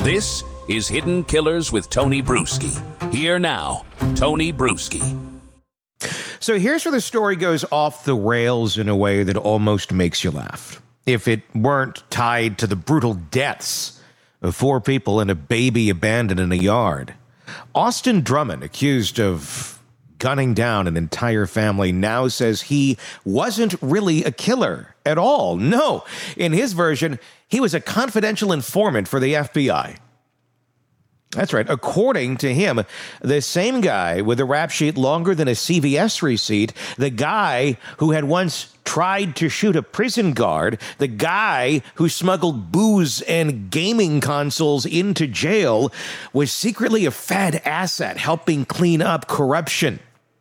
This is Hidden Killers with Tony Bruschi. Here now, Tony Bruschi. So here's where the story goes off the rails in a way that almost makes you laugh. If it weren't tied to the brutal deaths of 4 people and a baby abandoned in a yard. Austin Drummond, accused of gunning down an entire family, now says he wasn't really a killer at all. No, in his version, he was a confidential informant for the FBI. That's right. According to him, the same guy with a rap sheet longer than a CVS receipt, the guy who had once tried to shoot a prison guard, the guy who smuggled booze and gaming consoles into jail, was secretly a Fed asset helping clean up corruption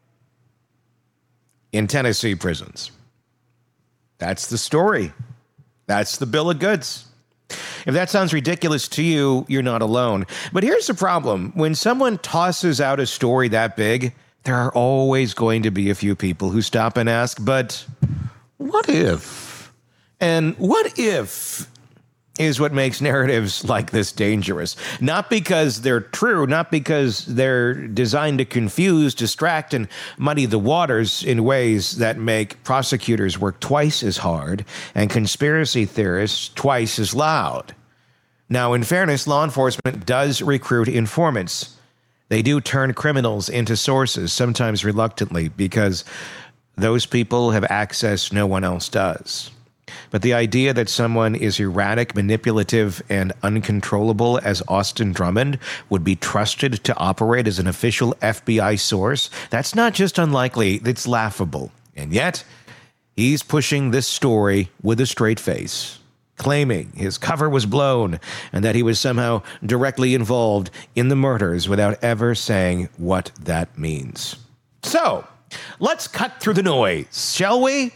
in Tennessee prisons. That's the story. That's the bill of goods. If that sounds ridiculous to you, you're not alone. But here's the problem. When someone tosses out a story that big, there are always going to be a few people who stop and ask, but what if? And what if is what makes narratives like this dangerous. Not because they're true, not because they're designed to confuse, distract, and muddy the waters in ways that make prosecutors work twice as hard and conspiracy theorists twice as loud. Now, in fairness, law enforcement does recruit informants. They do turn criminals into sources, sometimes reluctantly, because those people have access no one else does. But the idea that someone is erratic, manipulative, and uncontrollable as Austin Drummond would be trusted to operate as an official FBI source, that's not just unlikely, it's laughable. And yet, he's pushing this story with a straight face, claiming his cover was blown and that he was somehow directly involved in the murders without ever saying what that means. So, let's cut through the noise, shall we?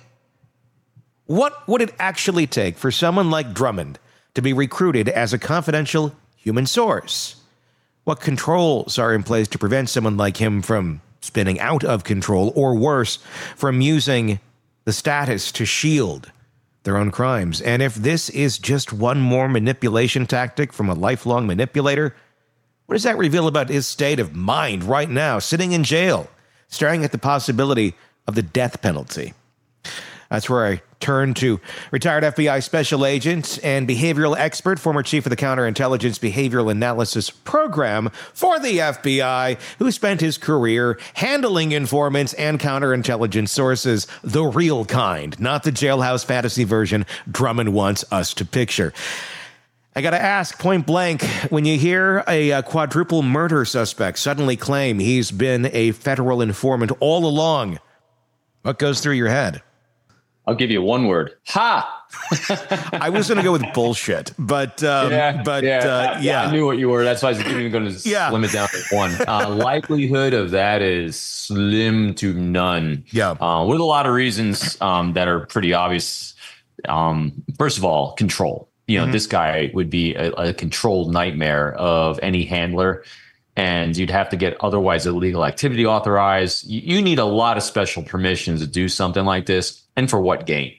What would it actually take for someone like Drummond to be recruited as a confidential human source? What controls are in place to prevent someone like him from spinning out of control, or worse, from using the status to shield their own crimes? And if this is just one more manipulation tactic from a lifelong manipulator, what does that reveal about his state of mind right now, sitting in jail, staring at the possibility of the death penalty? That's where I turn to retired FBI special agent and behavioral expert, former chief of the Counterintelligence Behavioral Analysis Program for the FBI, who spent his career handling informants and counterintelligence sources, the real kind, not the jailhouse fantasy version Drummond wants us to picture. I got to ask, point blank, when you hear a quadruple murder suspect suddenly claim he's been a federal informant all along, what goes through your head? I'll give you one word. Ha! I was going to go with bullshit, but I knew what you were. That's why I was even going to slim it down to one. Likelihood of that is slim to none. Yeah. With a lot of reasons that are pretty obvious. First of all, control. This guy would be a controlled nightmare of any handler. And you'd have to get otherwise illegal activity authorized. You need a lot of special permissions to do something like this. And for what gain?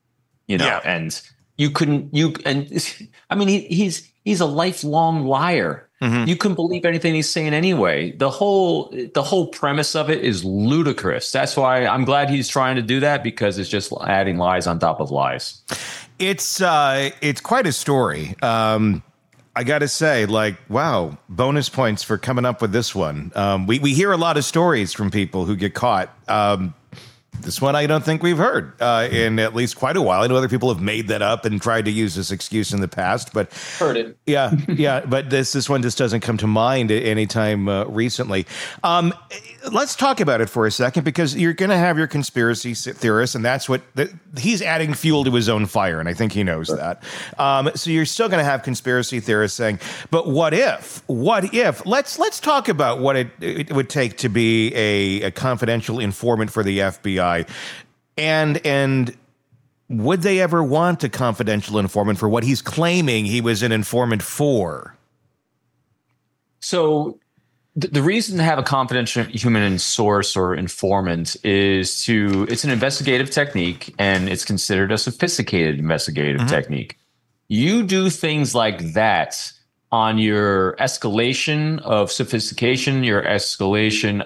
And you couldn't, he's a lifelong liar. Mm-hmm. You couldn't believe anything he's saying anyway. The whole premise of it is ludicrous. That's why I'm glad he's trying to do that, because it's just adding lies on top of lies. It's quite a story. I got to say, wow, bonus points for coming up with this one. We hear a lot of stories from people who get caught. This one I don't think we've heard in at least quite a while. I know other people have made that up and tried to use this excuse in the past, but heard it. Yeah. But this one just doesn't come to mind anytime recently. Let's talk about it for a second, because you're going to have your conspiracy theorists, and that's what he's adding fuel to his own fire, and I think he knows that. So you're still going to have conspiracy theorists saying, "But what if? What if?" Let's talk about what it would take to be a confidential informant for the FBI. And would they ever want a confidential informant for what he's claiming he was an informant for? So the reason to have a confidential human source or informant is it's an investigative technique, and it's considered a sophisticated investigative technique. You do things like that on your escalation of sophistication, your escalation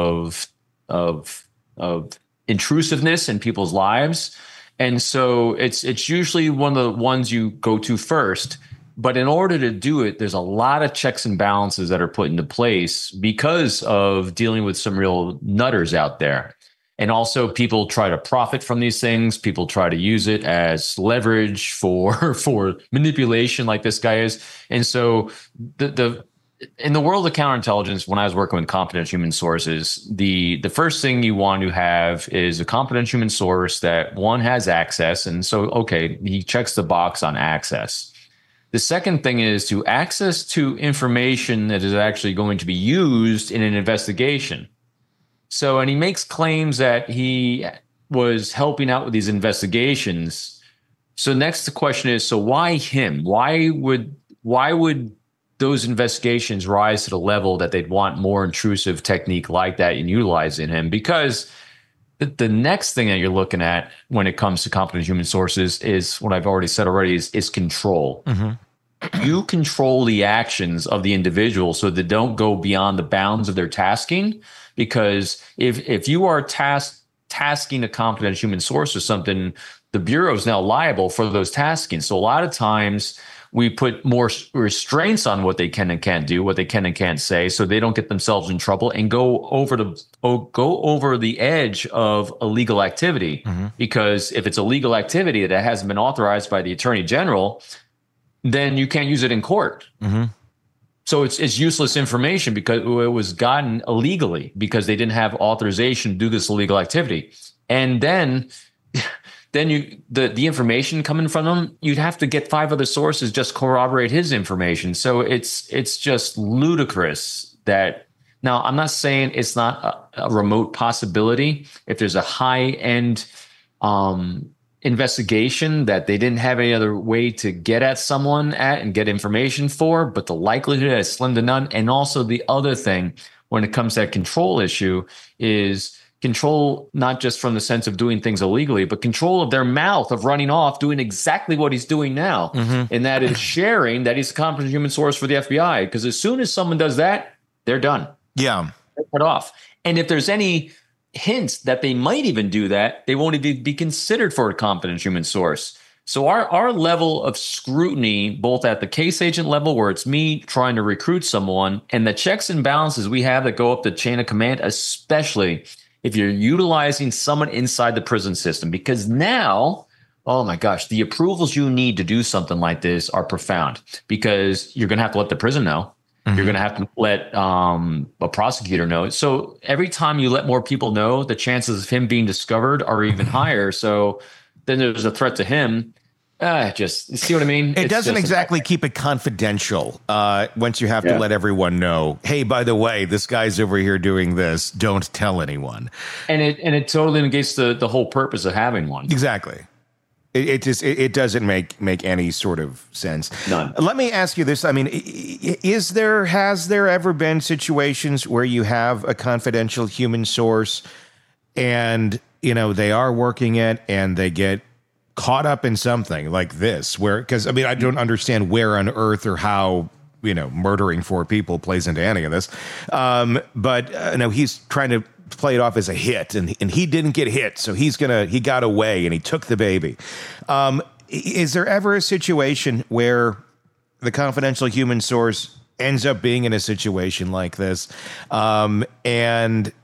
of intrusiveness in people's lives. And so it's usually one of the ones you go to first. But in order to do it, there's a lot of checks and balances that are put into place because of dealing with some real nutters out there. And also people try to profit from these things. People try to use it as leverage for manipulation like this guy is. And so in the world of counterintelligence, when I was working with confidential human sources, the first thing you want to have is a confidential human source that one has access. And so, okay, he checks the box on access. The second thing is to access to information that is actually going to be used in an investigation. So, and he makes claims that he was helping out with these investigations. So next the question is, so why him? Why would those investigations rise to the level that they'd want more intrusive technique like that and utilize in him? Because the next thing that you're looking at when it comes to competent human sources is what I've already said already is control. Mm-hmm. You control the actions of the individual so they don't go beyond the bounds of their tasking. Because if you are tasking a competent human source or something, the Bureau is now liable for those taskings. So a lot of times we put more restraints on what they can and can't do, what they can and can't say, so they don't get themselves in trouble and go over the edge of illegal activity. Mm-hmm. Because if it's illegal activity that hasn't been authorized by the Attorney General, then you can't use it in court. Mm-hmm. So it's useless information because it was gotten illegally because they didn't have authorization to do this illegal activity. And then the information coming from them, you'd have to get 5 other sources just corroborate his information. So it's just ludicrous that now I'm not saying it's not a remote possibility. If there's a high end investigation that they didn't have any other way to get at someone at and get information for, but the likelihood is slim to none. And also the other thing when it comes to that control issue is control, not just from the sense of doing things illegally, but control of their mouth, of running off, doing exactly what he's doing now. Mm-hmm. And that is sharing that he's a competent human source for the FBI. Because as soon as someone does that, they're done. Yeah. They're cut off. And if there's any hints that they might even do that, they won't even be considered for a competent human source. So our level of scrutiny, both at the case agent level, where it's me trying to recruit someone, and the checks and balances we have that go up the chain of command, especially if you're utilizing someone inside the prison system, because now, oh my gosh, the approvals you need to do something like this are profound, because you're going to have to let the prison know. Mm-hmm. You're going to have to let a prosecutor know. So every time you let more people know, the chances of him being discovered are even higher. So then there's a threat to him. Just see what I mean? It doesn't exactly keep it confidential once you have to let everyone know, hey, by the way, this guy's over here doing this. Don't tell anyone. And it totally negates the whole purpose of having one. Exactly. It doesn't make any sort of sense. None. Let me ask you this. I mean, has there ever been situations where you have a confidential human source and, they are working it and they get caught up in something like this because I don't understand where on earth or how, murdering 4 people plays into any of this. But he's trying to play it off as a hit and he didn't get hit. So he got away and he took the baby. Is there ever a situation where the confidential human source ends up being in a situation like this? And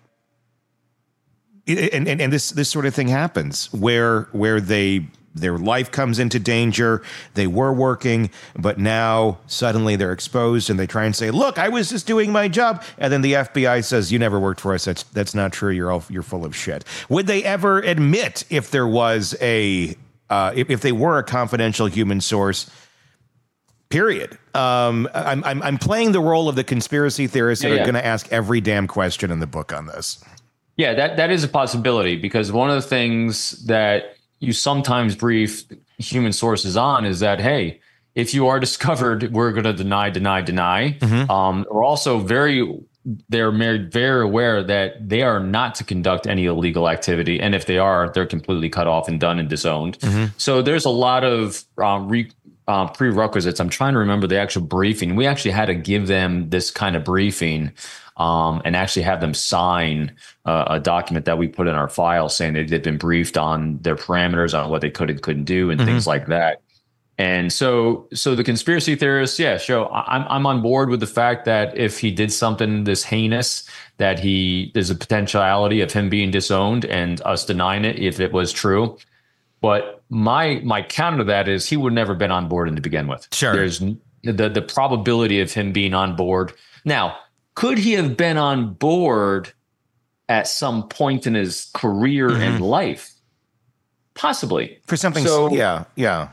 this sort of thing happens where their life comes into danger. They were working, but now suddenly they're exposed and they try and say, look, I was just doing my job. And then the FBI says, you never worked for us. That's not true. You're full of shit. Would they ever admit if there was if they were a confidential human source? Period. I'm playing the role of the conspiracy theorists that are going to ask every damn question in the book on this. Yeah, that is a possibility, because one of the things that you sometimes brief human sources on is that, hey, if you are discovered, we're going to deny. Mm-hmm. We're also very aware that they are not to conduct any illegal activity. And if they are, they're completely cut off and done and disowned. Mm-hmm. So there's a lot of prerequisites. I'm trying to remember the actual briefing. We actually had to give them this kind of briefing and actually have them sign a document that we put in our file saying that they'd been briefed on their parameters, on what they could and couldn't do, and things like that. And so the conspiracy theorists, I'm on board with the fact that if he did something this heinous, that there's a potentiality of him being disowned and us denying it if it was true. But my counter to that is he would never been on board to begin with. Sure. There's the probability of him being on board. Now, could he have been on board at some point in his career and life? Possibly. For something. Yeah.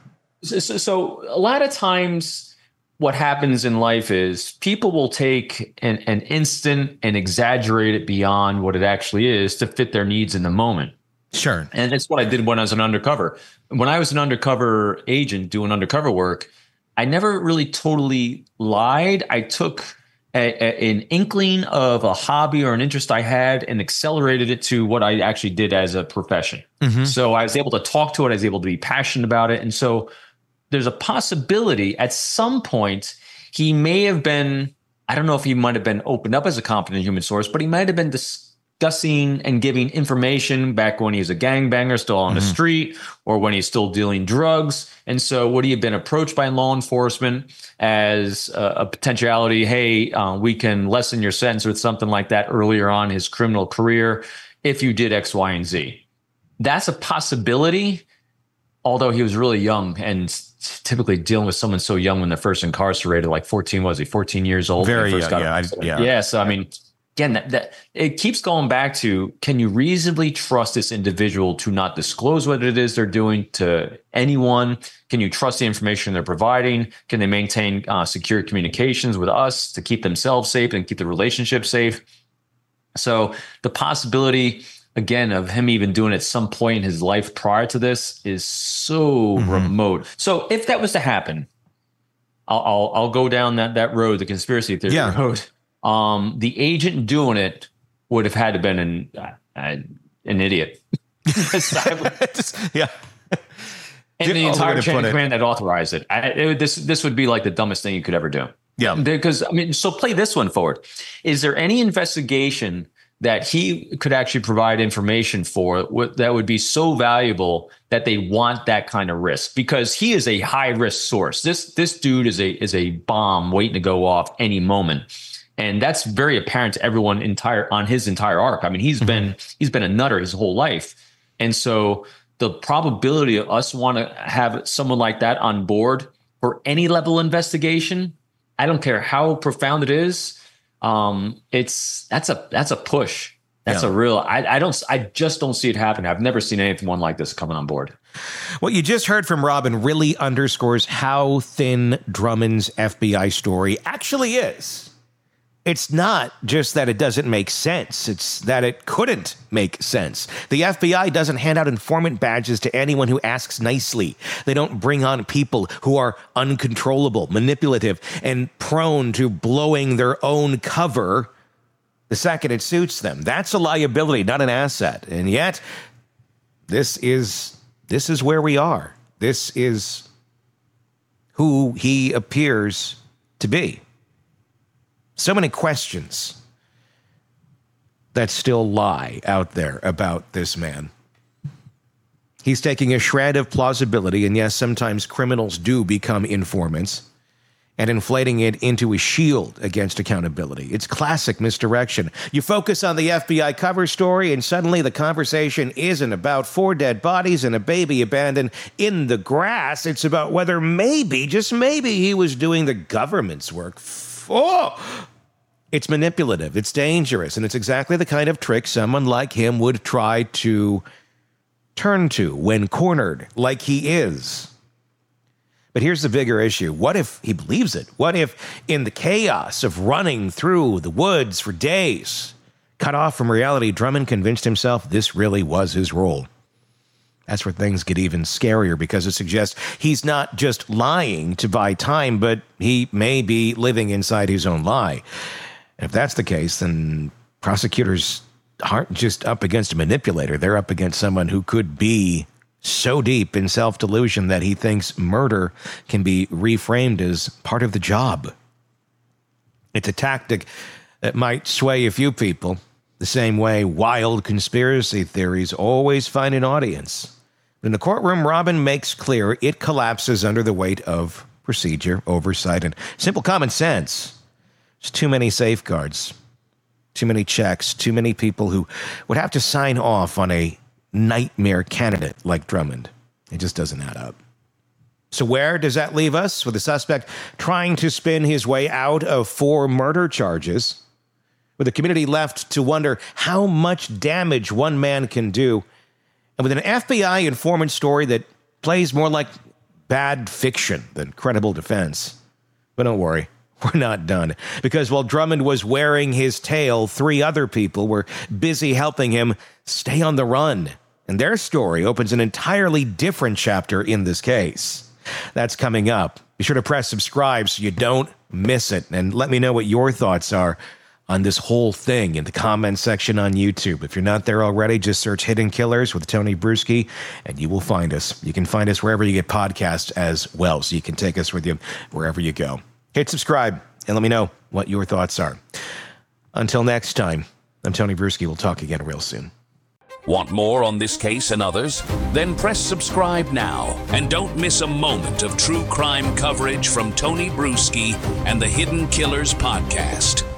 So a lot of times what happens in life is people will take an instant and exaggerate it beyond what it actually is to fit their needs in the moment. Sure. And that's what I did when I was an undercover. When I was an undercover agent doing undercover work, I never really totally lied. I took an inkling of a hobby or an interest I had and accelerated it to what I actually did as a profession. So I was able to talk to it. I was able to be passionate about it. And so there's a possibility at some point he may have been, I don't know if he might have been opened up as a competent human source, but he might have been discussing and giving information back when he was a gangbanger still on the street, or when he's still dealing drugs. And so would he have been approached by law enforcement as a potentiality, hey, we can lessen your sentence or something like that earlier on in his criminal career if you did X, Y, and Z? That's a possibility, although he was really young, and typically dealing with someone so young when they're first incarcerated, like 14 years old? Very young, yeah. So, I mean, again, that it keeps going back to, can you reasonably trust this individual to not disclose what it is they're doing to anyone? Can you trust the information they're providing? Can they maintain secure communications with us to keep themselves safe and keep the relationship safe? So the possibility, again, of him even doing it at some point in his life prior to this is so remote. So if that was to happen, I'll go down that road, the conspiracy theory road. The agent doing it would have had to been an idiot. Yeah. And the entire chain of command that authorized it. This would be like the dumbest thing you could ever do. Yeah. Because, I mean, so play this one forward. Is there any investigation that he could actually provide information for that would be so valuable that they want that kind of risk? Because he is a high risk source. This dude is a bomb waiting to go off any moment. And that's very apparent to everyone on his entire arc. I mean, he's been a nutter his whole life. And so the probability of us want to have someone like that on board for any level of investigation, I don't care how profound it is, that's a push. That's a real, I just don't see it happening. I've never seen anyone like this coming on board. What you just heard from Robin really underscores how thin Drummond's FBI story actually is. It's not just that it doesn't make sense. It's that it couldn't make sense. The FBI doesn't hand out informant badges to anyone who asks nicely. They don't bring on people who are uncontrollable, manipulative, and prone to blowing their own cover the second it suits them. That's a liability, not an asset. And yet, this is where we are. This is who he appears to be. So many questions that still lie out there about this man. He's taking a shred of plausibility, and yes, sometimes criminals do become informants, and inflating it into a shield against accountability. It's classic misdirection. You focus on the FBI cover story, and suddenly the conversation isn't about 4 dead bodies and a baby abandoned in the grass. It's about whether maybe, just maybe, he was doing the government's work. It's manipulative, it's dangerous, and it's exactly the kind of trick someone like him would try to turn to when cornered, like he is. But here's the bigger issue. What if he believes it? What if, in the chaos of running through the woods for days, cut off from reality, Drummond convinced himself this really was his role? That's where things get even scarier, because it suggests he's not just lying to buy time, but he may be living inside his own lie. And if that's the case, then prosecutors aren't just up against a manipulator. They're up against someone who could be so deep in self-delusion that he thinks murder can be reframed as part of the job. It's a tactic that might sway a few people, the same way wild conspiracy theories always find an audience. In the courtroom, Robin makes clear it collapses under the weight of procedure, oversight, and simple common sense. There's too many safeguards, too many checks, too many people who would have to sign off on a nightmare candidate like Drummond. It just doesn't add up. So where does that leave us? With the suspect trying to spin his way out of 4 murder charges, with the community left to wonder how much damage one man can do, and with an FBI informant story that plays more like bad fiction than credible defense. But don't worry, we're not done. Because while Drummond was wearing his tail, 3 other people were busy helping him stay on the run. And their story opens an entirely different chapter in this case. That's coming up. Be sure to press subscribe so you don't miss it. And let me know what your thoughts are on this whole thing in the comment section on YouTube. If you're not there already, just search Hidden Killers with Tony Bruschi, and you will find us. You can find us wherever you get podcasts as well, so you can take us with you wherever you go. Hit subscribe, and let me know what your thoughts are. Until next time, I'm Tony Bruschi. We'll talk again real soon. Want more on this case and others? Then press subscribe now and don't miss a moment of true crime coverage from Tony Bruschi and the Hidden Killers podcast.